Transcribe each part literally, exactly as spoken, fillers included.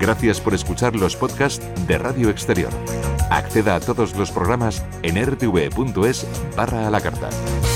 Gracias por escuchar los podcasts de Radio Exterior. Acceda a todos los programas en r t v punto es barra a la carta.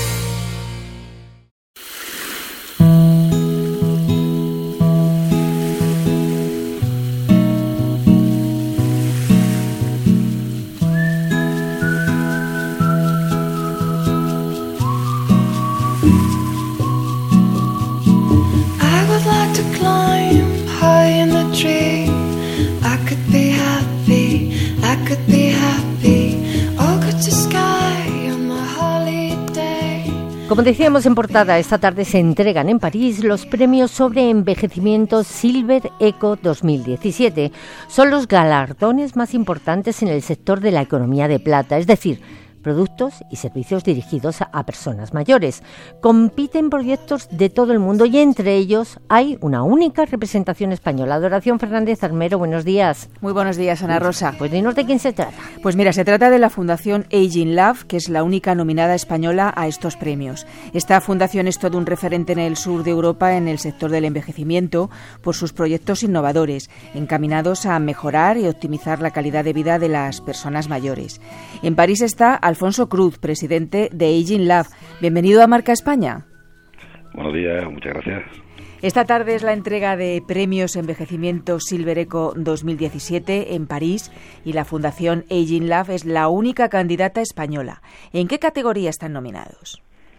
Como decíamos en portada, esta tarde se entregan en París los premios sobre envejecimiento Silver Eco dos mil diecisiete. Son los galardones más importantes en el sector de la economía de plata, es decir, productos y servicios dirigidos a, a personas mayores. Compiten proyectos de todo el mundo y entre ellos hay una única representación española. Adoración Fernández Armero, buenos días. Muy buenos días, Ana Rosa. Pues dinos de quién se trata. Pues mira, se trata de la Fundación Aging Love, que es la única nominada española a estos premios. Esta fundación es todo un referente en el sur de Europa en el sector del envejecimiento por sus proyectos innovadores, encaminados a mejorar y optimizar la calidad de vida de las personas mayores. En París está Alfonso Cruz, presidente de Aging Love. Bienvenido a Marca España. Buenos días, muchas gracias. Esta tarde es la entrega de premios Envejecimiento Silver Eco dos mil diecisiete en París y la Fundación Aging Love es la única candidata española. ¿En qué categoría están nominados?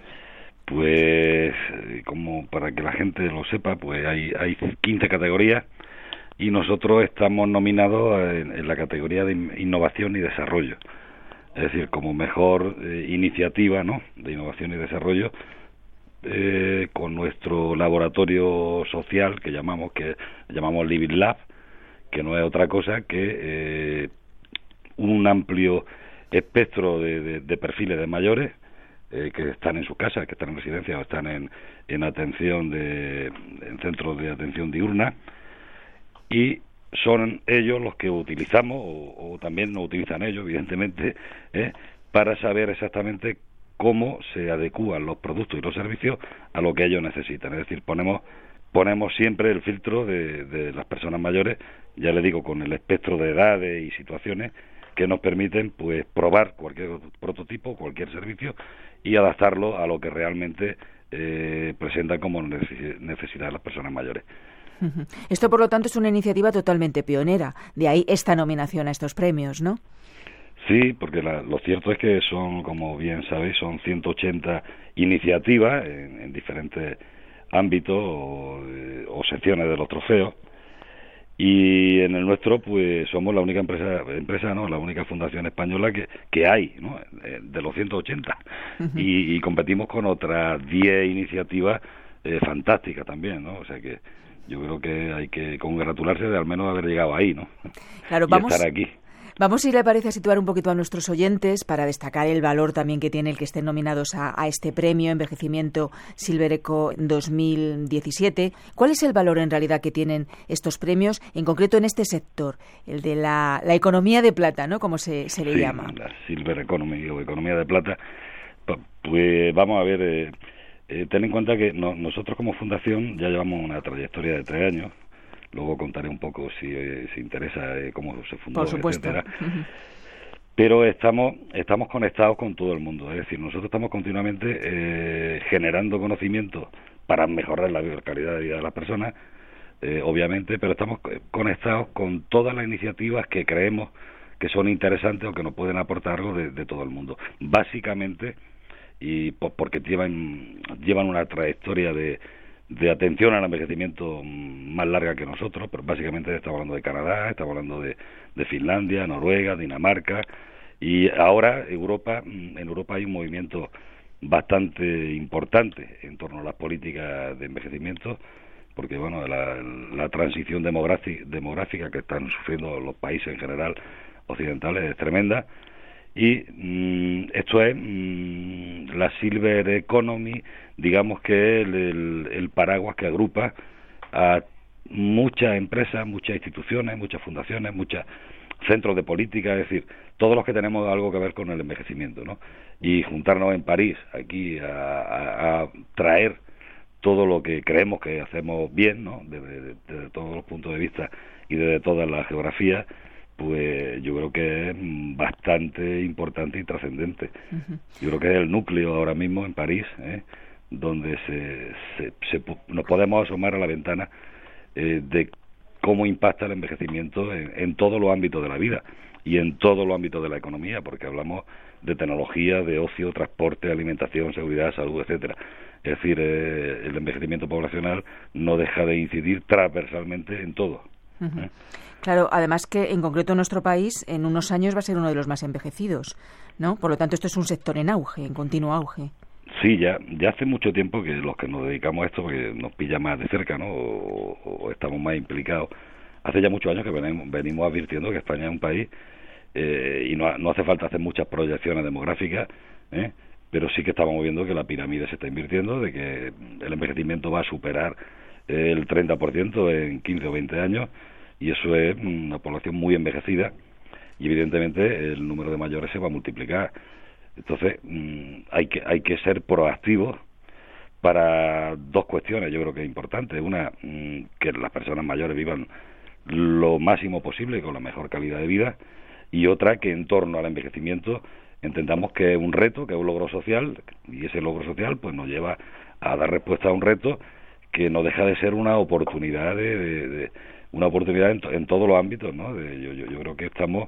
Pues, como para que la gente lo sepa, pues hay, hay quince categorías y nosotros estamos nominados en, en la categoría de innovación y desarrollo. Es decir, como mejor eh, iniciativa, ¿no?, de innovación y desarrollo, eh, con nuestro laboratorio social que llamamos que llamamos Living Lab, que no es otra cosa que eh, un amplio espectro de, de, de perfiles de mayores eh, que están en sus casas, que están en residencia o están en, en atención de en centros de atención diurna, y son ellos los que utilizamos, o, o también nos utilizan ellos, evidentemente, ¿eh? para saber exactamente cómo se adecúan los productos y los servicios a lo que ellos necesitan. Es decir, ponemos ponemos siempre el filtro de, de las personas mayores, ya le digo, con el espectro de edades y situaciones que nos permiten pues probar cualquier prototipo, cualquier servicio y adaptarlo a lo que realmente eh, presentan como necesidad de las personas mayores. Esto, por lo tanto, es una iniciativa totalmente pionera. De ahí esta nominación a estos premios, ¿no? Sí, porque la, lo cierto es que son, como bien sabéis, son ciento ochenta iniciativas en, en diferentes ámbitos o, eh, o secciones de los trofeos. Y en el nuestro, pues somos la única empresa, empresa no, la única fundación española que, que hay, ¿no?, de los ciento ochenta. Uh-huh. Y, y competimos con otras diez iniciativas eh, fantásticas también, ¿no? O sea que yo creo que hay que congratularse de al menos haber llegado ahí, ¿no? Claro, y vamos, estar aquí. Vamos, si le parece, a situar un poquito a nuestros oyentes para destacar el valor también que tiene el que estén nominados a, a este premio Envejecimiento Silver Eco dos mil diecisiete. ¿Cuál es el valor en realidad que tienen estos premios, en concreto en este sector, el de la, la economía de plata, ¿no?, como se, se le sí, llama? La Silver Economy o economía de plata. Pues vamos a ver... Eh, Eh, ten en cuenta que no, nosotros como fundación ya llevamos una trayectoria de tres años, luego contaré un poco si eh, si interesa eh, cómo se fundó, por supuesto, etcétera. Uh-huh. Pero estamos estamos conectados con todo el mundo, es decir, nosotros estamos continuamente eh, generando conocimiento para mejorar la calidad de vida de las personas, eh, obviamente, pero estamos conectados con todas las iniciativas que creemos que son interesantes o que nos pueden aportar algo de, de todo el mundo. Básicamente, y pues porque llevan llevan una trayectoria de, de atención al envejecimiento más larga que nosotros, pero básicamente estamos hablando de Canadá, estamos hablando de, de Finlandia, Noruega, Dinamarca, y ahora Europa, en Europa hay un movimiento bastante importante en torno a las políticas de envejecimiento, porque bueno, la, la transición demográfica, demográfica que están sufriendo los países en general occidentales es tremenda. Y mmm, esto es mmm, la Silver Economy, digamos que es el, el, el paraguas que agrupa a muchas empresas, muchas instituciones, muchas fundaciones, muchos centros de política, es decir, todos los que tenemos algo que ver con el envejecimiento, ¿no? Y juntarnos en París aquí a, a, a traer todo lo que creemos que hacemos bien, ¿no?, desde, desde todos los puntos de vista y desde todas las geografías, pues yo creo que es bastante importante y trascendente. Uh-huh. Yo creo que es el núcleo ahora mismo en París, ¿eh? donde se, se, se, nos podemos asomar a la ventana eh, de cómo impacta el envejecimiento en, en todos los ámbitos de la vida y en todos los ámbitos de la economía, porque hablamos de tecnología, de ocio, transporte, alimentación, seguridad, salud, etcétera. Es decir, eh, el envejecimiento poblacional no deja de incidir transversalmente en todo. Uh-huh. ¿eh? Claro, además que en concreto nuestro país en unos años va a ser uno de los más envejecidos, ¿no? Por lo tanto, esto es un sector en auge, en continuo auge. Sí, ya ya hace mucho tiempo que los que nos dedicamos a esto, porque nos pilla más de cerca, ¿no? O, o estamos más implicados. Hace ya muchos años que venimos, venimos advirtiendo que España es un país eh, y no, no hace falta hacer muchas proyecciones demográficas, ¿eh? pero sí que estamos viendo que la pirámide se está invirtiendo, de que el envejecimiento va a superar el treinta por ciento en quince o veinte años, y eso es una población muy envejecida, y evidentemente el número de mayores se va a multiplicar. Entonces mmm, hay que hay que ser proactivos para dos cuestiones, yo creo que es importante. Una, mmm, que las personas mayores vivan lo máximo posible, con la mejor calidad de vida, y otra, que en torno al envejecimiento entendamos que es un reto, que es un logro social, y ese logro social pues nos lleva a dar respuesta a un reto que no deja de ser una oportunidad de, de, de una oportunidad en, to, en todos los ámbitos, ¿no? De, yo, yo, yo creo que estamos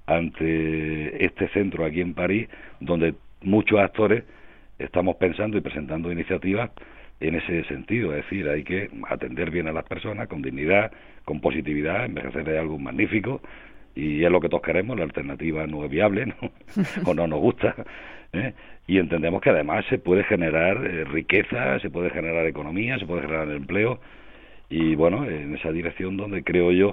ante este centro aquí en París, donde muchos actores estamos pensando y presentando iniciativas en ese sentido. Es decir, hay que atender bien a las personas con dignidad, con positividad. Envejecer es algo magnífico y es lo que todos queremos. La alternativa no es viable, ¿no? o no nos gusta, ¿eh? Y entendemos que además se puede generar eh, riqueza, se puede generar economía, se puede generar empleo, y bueno, en esa dirección donde creo yo,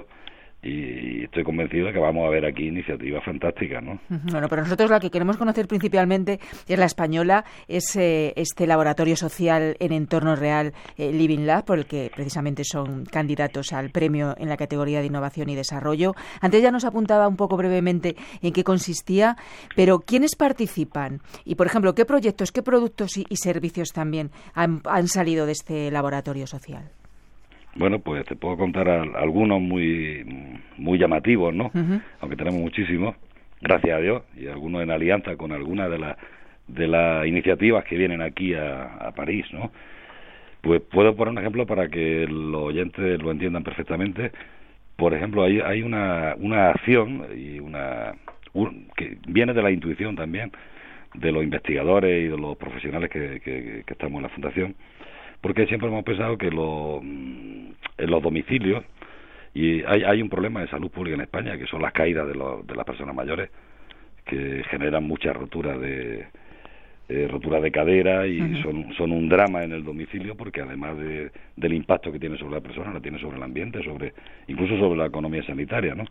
y estoy convencido de que vamos a ver aquí iniciativas fantásticas, ¿no? Bueno, pero nosotros la que queremos conocer principalmente es la española, es eh, este laboratorio social en entorno real, eh, Living Lab, por el que precisamente son candidatos al premio en la categoría de innovación y desarrollo. Antes ya nos apuntaba un poco brevemente en qué consistía, pero ¿quiénes participan? Y, por ejemplo, ¿qué proyectos, qué productos y, y servicios también han, han salido de este laboratorio social? Bueno, pues te puedo contar a, a algunos muy muy llamativos, ¿no? Uh-huh. Aunque tenemos muchísimos, gracias a Dios, y algunos en alianza con algunas de las de las iniciativas que vienen aquí a, a París, ¿no? Pues puedo poner un ejemplo para que los oyentes lo entiendan perfectamente. Por ejemplo, hay hay una una acción y una un, que viene de la intuición también de los investigadores y de los profesionales que, que, que estamos en la fundación, porque siempre hemos pensado que lo, en los domicilios, y hay, hay un problema de salud pública en España, que son las caídas de, lo, de las personas mayores, que generan muchas roturas de eh, roturas de cadera, y uh-huh. son, son un drama en el domicilio, porque además de, del impacto que tiene sobre la persona, lo tiene sobre el ambiente, sobre incluso sobre la economía sanitaria, ¿no?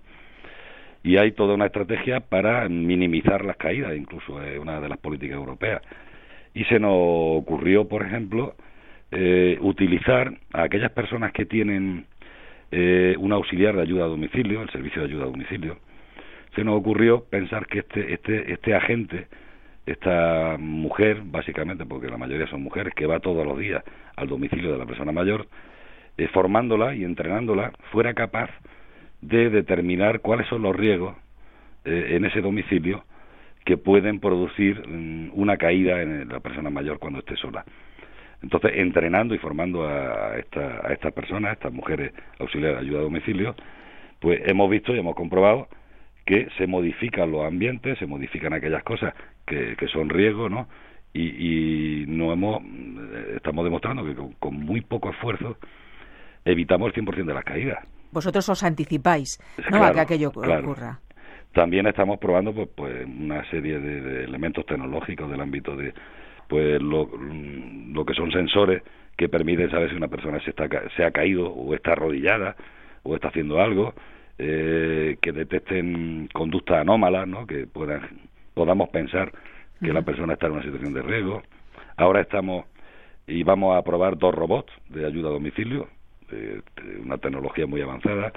Y hay toda una estrategia para minimizar las caídas, incluso es una de las políticas europeas. Y se nos ocurrió, por ejemplo, Eh, utilizar a aquellas personas que tienen eh, un auxiliar de ayuda a domicilio, el servicio de ayuda a domicilio. Se nos ocurrió pensar que este este este agente, esta mujer, básicamente, porque la mayoría son mujeres, que va todos los días al domicilio de la persona mayor, eh, formándola y entrenándola, fuera capaz de determinar cuáles son los riesgos eh, en ese domicilio que pueden producir um, una caída en la persona mayor cuando esté sola. Entonces, entrenando y formando a esta, a estas personas, a estas mujeres auxiliares de ayuda a domicilio, pues hemos visto y hemos comprobado que se modifican los ambientes, se modifican aquellas cosas que, que son riesgos, ¿no? Y, y no hemos, estamos demostrando que con, con muy poco esfuerzo evitamos el cien por ciento de las caídas. Vosotros os anticipáis, ¿no?, claro, a que aquello claro. ocurra. También estamos probando pues, pues una serie de, de elementos tecnológicos del ámbito de pues lo, lo que son sensores que permiten saber si una persona se está se ha caído o está arrodillada o está haciendo algo, eh, que detecten conductas anómalas, ¿no?, que puedan podamos pensar que uh-huh. la persona está en una situación de riesgo. Ahora estamos y vamos a probar dos robots de ayuda a domicilio, eh, una tecnología muy avanzada,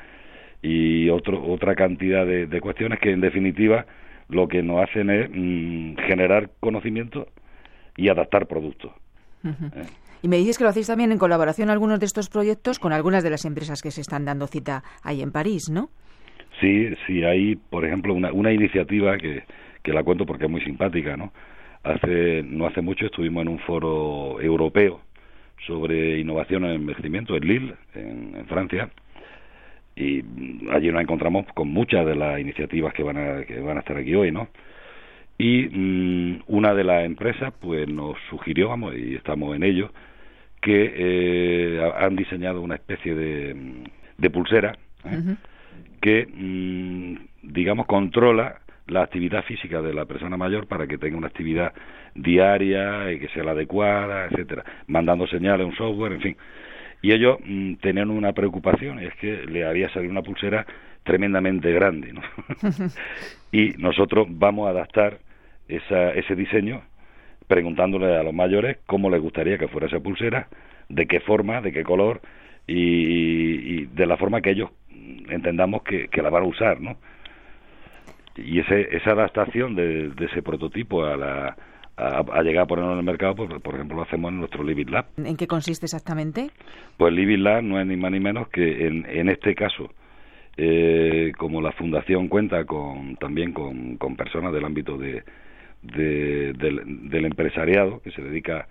y otro otra cantidad de, de cuestiones que en definitiva lo que nos hacen es mmm, generar conocimiento y adaptar productos. Uh-huh. ¿Eh? Y me dices que lo hacéis también en colaboración algunos de estos proyectos con algunas de las empresas que se están dando cita ahí en París, ¿no? Sí, sí, hay, por ejemplo, una, una iniciativa que, que la cuento porque es muy simpática, ¿no? Hace, no hace mucho estuvimos en un foro europeo sobre innovación en envejecimiento en Lille, en, en Francia, y allí nos encontramos con muchas de las iniciativas que van a, que van a estar aquí hoy, ¿no? Y mmm, una de las empresas pues nos sugirió, vamos, y estamos en ello, que eh, han diseñado una especie de, de pulsera ¿eh? uh-huh. que, mmm, digamos, controla la actividad física de la persona mayor para que tenga una actividad diaria y que sea la adecuada, etcétera, mandando señales a un software, en fin. Y ellos mmm, tenían una preocupación, y es que le había salido una pulsera tremendamente grande, ¿no? Y nosotros vamos a adaptar esa, ese diseño preguntándole a los mayores cómo les gustaría que fuera esa pulsera, de qué forma, de qué color y, y de la forma que ellos entendamos que, que la van a usar, ¿no? Y ese, esa adaptación de, de ese prototipo a la a, a llegar a ponerlo en el mercado, pues, por ejemplo, lo hacemos en nuestro Living Lab. ¿En qué consiste exactamente? Pues Living Lab no es ni más ni menos que en, en este caso, eh, como la fundación cuenta con también con, con personas del ámbito de, de del, del empresariado que se dedica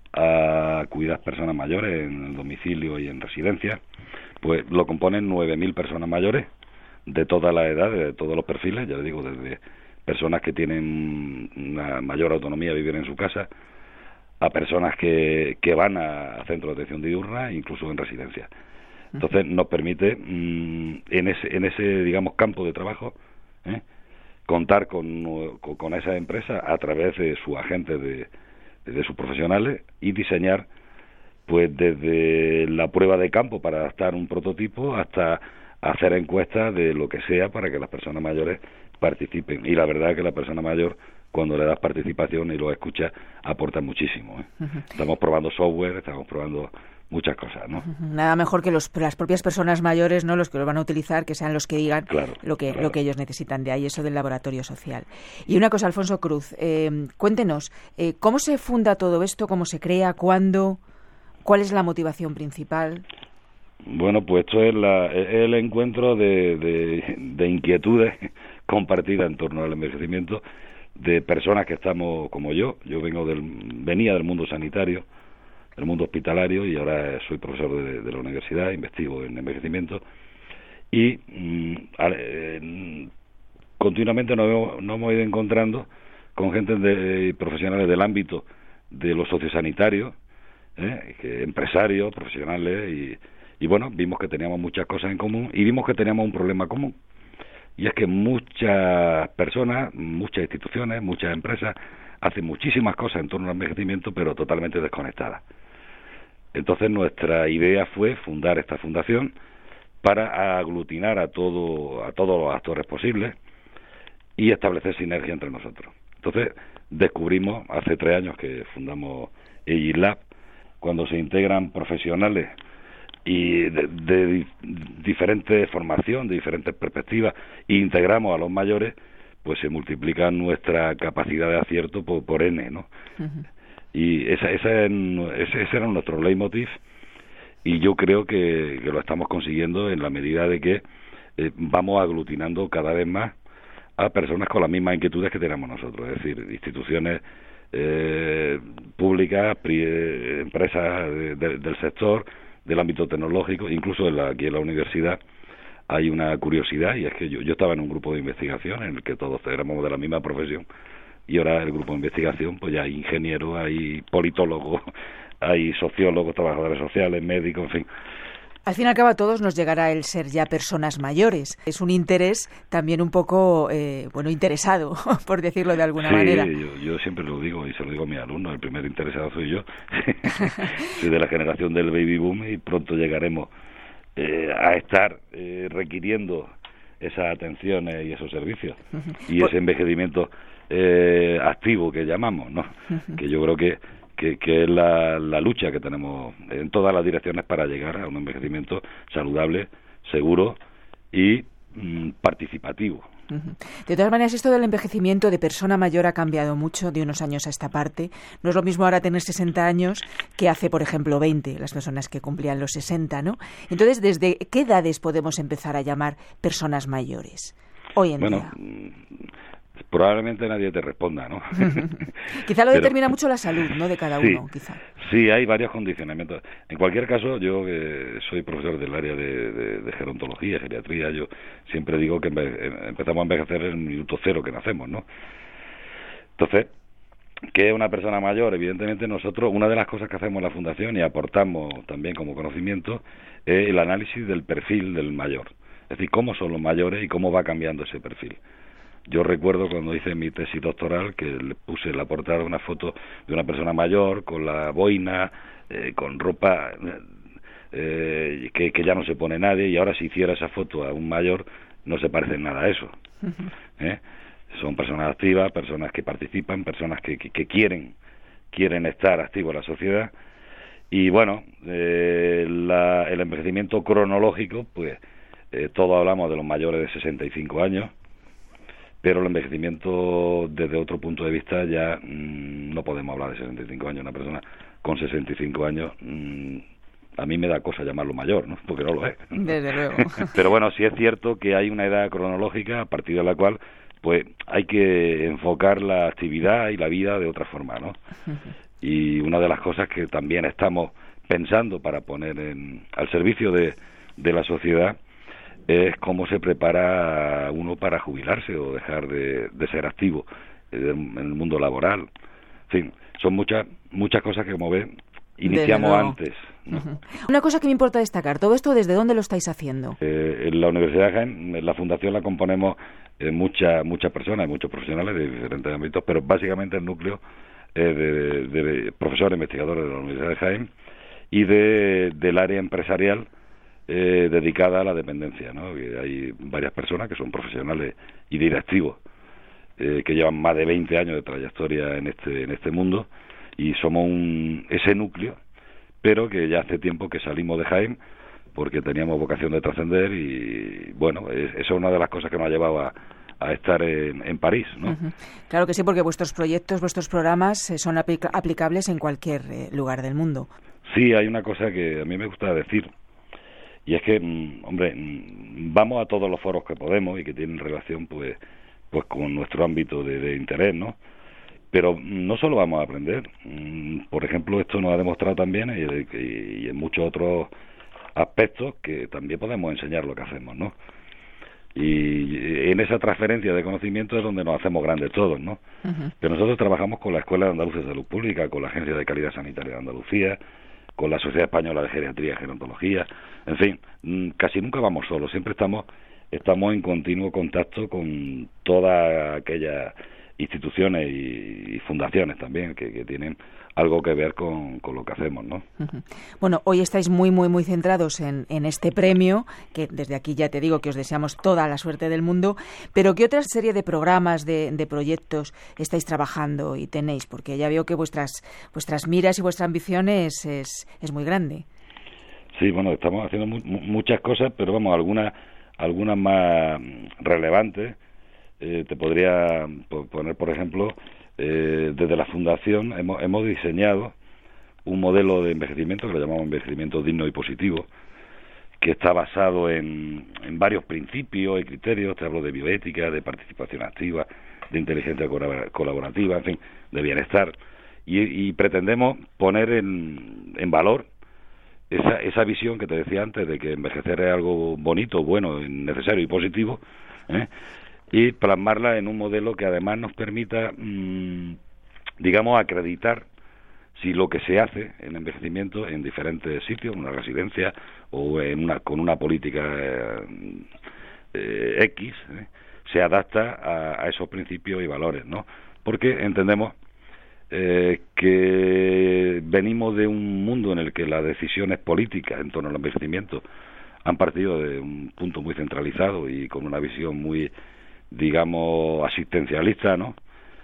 a cuidar personas mayores en el domicilio y en residencias, pues lo componen nueve mil personas mayores de todas las edades, de todos los perfiles, ya les digo, desde personas que tienen una mayor autonomía a vivir en su casa, a personas que, que van a centros de atención diurna, incluso en residencias. Entonces nos permite mmm, en ese en ese digamos campo de trabajo ¿eh? contar con, con, con esa empresa a través de sus agentes de, de sus profesionales y diseñar pues desde la prueba de campo para adaptar un prototipo hasta hacer encuestas de lo que sea para que las personas mayores participen. Y la verdad es que la persona mayor, cuando le das participación y lo escucha, aporta muchísimo, ¿eh? Uh-huh. Estamos probando software, estamos probando muchas cosas, ¿no? Uh-huh. Nada mejor que los, las propias personas mayores, ¿no? Los que lo van a utilizar, que sean los que digan claro, lo que claro. lo que ellos necesitan. De ahí eso del laboratorio social. Y una cosa, Alfonso Cruz, eh, cuéntenos, eh, ¿cómo se funda todo esto? ¿Cómo se crea? ¿Cuándo? ¿Cuál es la motivación principal? Bueno, pues esto es, la, es el encuentro de, de, de inquietudes compartidas en torno al envejecimiento de personas que estamos como yo. Yo vengo del, venía del mundo sanitario, del mundo hospitalario, y ahora soy profesor de, de la universidad, investigo en envejecimiento, y mmm, eh, continuamente nos hemos, nos hemos ido encontrando con gente de, profesionales del ámbito de los sociosanitarios, ¿eh? que, empresarios, profesionales, y Y bueno, vimos que teníamos muchas cosas en común y vimos que teníamos un problema común. Y es que muchas personas, muchas instituciones, muchas empresas hacen muchísimas cosas en torno al envejecimiento, pero totalmente desconectadas. Entonces nuestra idea fue fundar esta fundación para aglutinar a todo, a todos los actores posibles y establecer sinergia entre nosotros. Entonces descubrimos hace tres años que fundamos Aging Lab, cuando se integran profesionales y de, de diferente formación, de diferentes perspectivas, e integramos a los mayores, pues se multiplica nuestra capacidad de acierto por, por N, ¿no? Uh-huh. Y esa, esa es, ese, ese era nuestro leitmotiv, y yo creo que, que lo estamos consiguiendo en la medida de que eh, vamos aglutinando cada vez más a personas con las mismas inquietudes que tenemos nosotros, es decir, instituciones eh, públicas, pri, empresas de, de, del sector, del ámbito tecnológico, incluso en la, aquí en la universidad hay una curiosidad, y es que yo, yo estaba en un grupo de investigación en el que todos éramos de la misma profesión, y ahora el grupo de investigación, pues ya hay ingenieros, hay politólogos, hay sociólogos, trabajadores sociales, médicos, en fin. Al fin y al cabo a todos nos llegará el ser ya personas mayores. Es un interés también un poco, eh, bueno, interesado, por decirlo de alguna sí, manera. Sí, yo, yo siempre lo digo y se lo digo a mis alumnos, el primer interesado soy yo. Soy de la generación del baby boom y pronto llegaremos eh, a estar eh, requiriendo esas atenciones y esos servicios. Uh-huh. Y por... ese envejecimiento eh, activo que llamamos, ¿no? Uh-huh. Que yo creo que Que, que es la, la lucha que tenemos en todas las direcciones para llegar a un envejecimiento saludable, seguro y mmm, participativo. De todas maneras, esto del envejecimiento de persona mayor ha cambiado mucho de unos años a esta parte. No es lo mismo ahora tener sesenta años que hace, por ejemplo, veinte, las personas que cumplían los sesenta, ¿no? Entonces, ¿desde qué edades podemos empezar a llamar personas mayores hoy en bueno, día? Probablemente nadie te responda, ¿no? Quizá lo Pero, determina mucho la salud, ¿no?, de cada sí, uno, quizá. Sí, hay varios condicionamientos. En cualquier caso, yo que soy profesor del área de, de, de gerontología, geriatría, yo siempre digo que empe- empezamos a envejecer en el minuto cero que nacemos, ¿no? Entonces, ¿qué es una persona mayor? Evidentemente nosotros, una de las cosas que hacemos en la Fundación y aportamos también como conocimiento, es el análisis del perfil del mayor. Es decir, cómo son los mayores y cómo va cambiando ese perfil. Yo recuerdo cuando hice mi tesis doctoral que le puse en la portada una foto de una persona mayor con la boina, eh, con ropa eh, que, que ya no se pone nadie, y ahora si hiciera esa foto a un mayor no se parece en nada a eso. ¿eh? Son personas activas, personas que participan, personas que, que, que quieren quieren estar activos en la sociedad. Y bueno, eh, la, el envejecimiento cronológico, pues eh, todos hablamos de los mayores de sesenta y cinco años, pero el envejecimiento desde otro punto de vista ya mmm, no podemos hablar de sesenta y cinco años. Una persona con sesenta y cinco años, mmm, a mí me da cosa llamarlo mayor, ¿no? Porque no lo es. Desde luego. Pero bueno, sí es cierto que hay una edad cronológica a partir de la cual pues hay que enfocar la actividad y la vida de otra forma, ¿no? Y una de las cosas que también estamos pensando para poner en, al servicio de, de la sociedad es cómo se prepara uno para jubilarse o dejar de, de ser activo en el mundo laboral. En fin, son muchas muchas cosas que, como ven, iniciamos antes, ¿no? Uh-huh. Una cosa que me importa destacar, ¿todo esto desde dónde lo estáis haciendo? Eh, en la Universidad de Jaén, en la Fundación la componemos eh, muchas muchas personas, muchos profesionales de diferentes ámbitos, pero básicamente el núcleo es de, de, de profesores investigadores de la Universidad de Jaén y de del área empresarial Eh, dedicada a la dependencia, ¿no? Y hay varias personas que son profesionales y directivos eh, que llevan más de veinte años de trayectoria en este en este mundo, y somos un, ese núcleo, pero que ya hace tiempo que salimos de Jaén porque teníamos vocación de trascender, y bueno, es, eso es una de las cosas que nos ha llevado a, a estar en, en París, ¿no? Uh-huh. Claro que sí, porque vuestros proyectos, vuestros programas eh, son aplica- aplicables en cualquier eh, lugar del mundo. Sí, hay una cosa que a mí me gusta decir, y es que, hombre, vamos a todos los foros que podemos y que tienen relación, pues, pues con nuestro ámbito de, de interés, ¿no? Pero no solo vamos a aprender. Por ejemplo, esto nos ha demostrado también, y, y en muchos otros aspectos, que también podemos enseñar lo que hacemos, ¿no? Y en esa transferencia de conocimiento es donde nos hacemos grandes todos, ¿no? Uh-huh. Pero nosotros trabajamos con la Escuela Andaluza de Salud Pública, con la Agencia de Calidad Sanitaria de Andalucía, con la Sociedad Española de Geriatría y Gerontología, en fin, casi nunca vamos solos, siempre estamos estamos en continuo contacto con todas aquellas instituciones y, y fundaciones también que, que tienen algo que ver con, con lo que hacemos, ¿no? Uh-huh. Bueno, hoy estáis muy, muy, muy centrados en, en este premio, que desde aquí ya te digo que os deseamos toda la suerte del mundo, pero ¿qué otra serie de programas, de, de proyectos estáis trabajando y tenéis? Porque ya veo que vuestras vuestras miras y vuestra ambición es, es, es muy grande. Sí, bueno, estamos haciendo mu- muchas cosas, pero vamos, algunas algunas más relevantes. Eh, te podría poner, por ejemplo, Eh, desde la Fundación hemos, hemos diseñado un modelo de envejecimiento que lo llamamos envejecimiento digno y positivo, que está basado en, en varios principios y criterios. Te hablo de bioética, de participación activa, de inteligencia colaborativa, en fin, de bienestar, y, y pretendemos poner en, en valor esa, esa visión que te decía antes de que envejecer es algo bonito, bueno, necesario y positivo, ¿eh? Y plasmarla en un modelo que además nos permita, mmm, digamos, acreditar si lo que se hace en envejecimiento en diferentes sitios, en una residencia o en una con una política eh, eh, X, eh, se adapta a, a esos principios y valores, ¿no? Porque entendemos eh, que venimos de un mundo en el que las decisiones políticas en torno al envejecimiento han partido de un punto muy centralizado y con una visión muy, digamos, asistencialista, ¿no?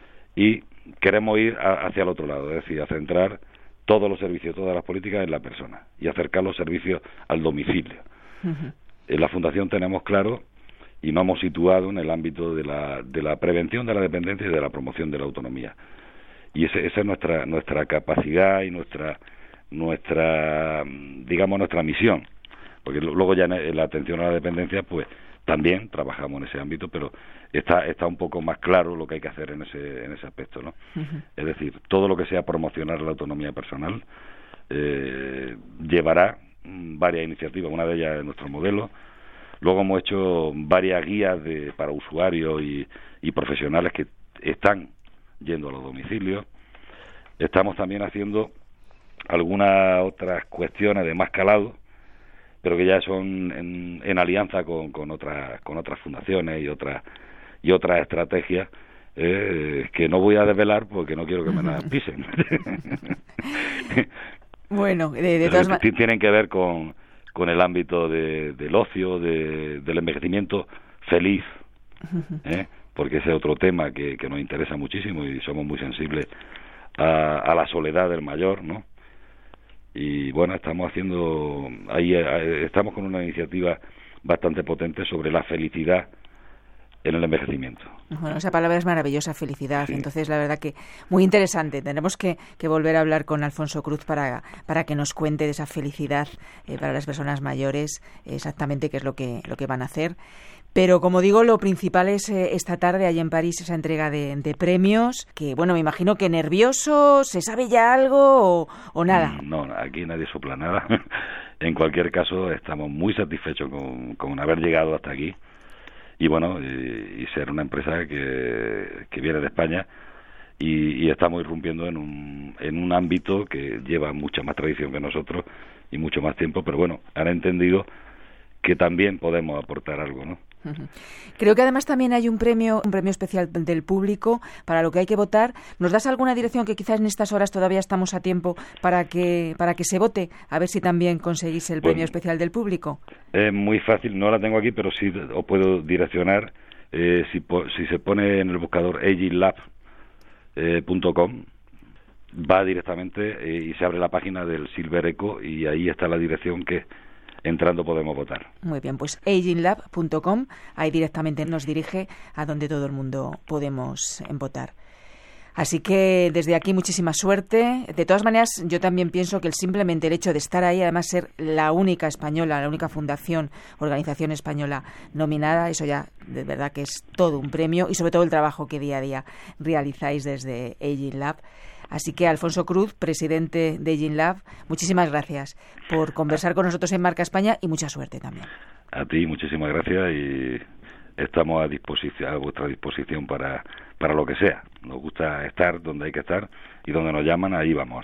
Y queremos ir a, hacia el otro lado, es decir, a centrar todos los servicios, todas las políticas en la persona y acercar los servicios al domicilio. Uh-huh. En la Fundación tenemos claro y nos hemos situado en el ámbito de la, de la prevención de la dependencia y de la promoción de la autonomía. Y ese, esa es nuestra nuestra capacidad y nuestra nuestra digamos nuestra misión, porque luego ya en la atención a la dependencia pues también trabajamos en ese ámbito, pero está está un poco más claro lo que hay que hacer en ese en ese aspecto, ¿no? Uh-huh. Es decir, todo lo que sea promocionar la autonomía personal eh, llevará varias iniciativas, una de ellas es nuestro modelo. Luego hemos hecho varias guías de, para usuarios y, y profesionales que están yendo a los domicilios. Estamos también haciendo algunas otras cuestiones de más calado, pero que ya son en, en alianza con, con otras con otras fundaciones y otras y otras estrategias eh, que no voy a desvelar porque no quiero que me las pisen. Bueno, de, de todas maneras tienen que ver con, con el ámbito de, del ocio, de, del envejecimiento feliz, ¿eh? Porque ese es otro tema que, que nos interesa muchísimo y somos muy sensibles a, a la soledad del mayor, ¿no? Y bueno, estamos haciendo ahí estamos con una iniciativa bastante potente sobre la felicidad en el envejecimiento. Bueno, esa palabra es maravillosa, felicidad. Sí. Entonces, la verdad que muy interesante. Tenemos que, que volver a hablar con Alfonso Cruz para, para que nos cuente de esa felicidad eh, para las personas mayores, exactamente qué es lo que, lo que van a hacer. Pero, como digo, lo principal es eh, esta tarde, allí en París, esa entrega de, de premios, que, bueno, me imagino que nervioso, ¿se sabe ya algo o, o nada? No, aquí nadie sopla nada. En cualquier caso, estamos muy satisfechos con, con haber llegado hasta aquí. Y bueno, y, y ser una empresa que, que viene de España y, y estamos irrumpiendo en un, en un ámbito que lleva mucha más tradición que nosotros y mucho más tiempo, pero bueno, han entendido que también podemos aportar algo, ¿no? Uh-huh. Creo que además también hay un premio, un premio especial del público para lo que hay que votar. ¿Nos das alguna dirección que quizás en estas horas todavía estamos a tiempo para que para que se vote? A ver si también conseguís el premio bueno, especial del público. Es muy fácil, no la tengo aquí, pero sí os puedo direccionar. Eh, si, si se pone en el buscador aging lab punto com, va directamente eh, y se abre la página del Silver Eco y ahí está la dirección que entrando podemos votar. Muy bien, pues aging lab punto com, ahí directamente nos dirige a donde todo el mundo podemos votar. Así que desde aquí muchísima suerte. De todas maneras, yo también pienso que el simplemente el hecho de estar ahí, además ser la única española, la única fundación, organización española nominada, eso ya de verdad que es todo un premio y sobre todo el trabajo que día a día realizáis desde Aging Lab. Así que, Alfonso Cruz, presidente de Aging Lab, muchísimas gracias por conversar con nosotros en Marca España y mucha suerte también. A ti, muchísimas gracias y estamos a disposición, a vuestra disposición para, para lo que sea. Nos gusta estar donde hay que estar y donde nos llaman, ahí vamos.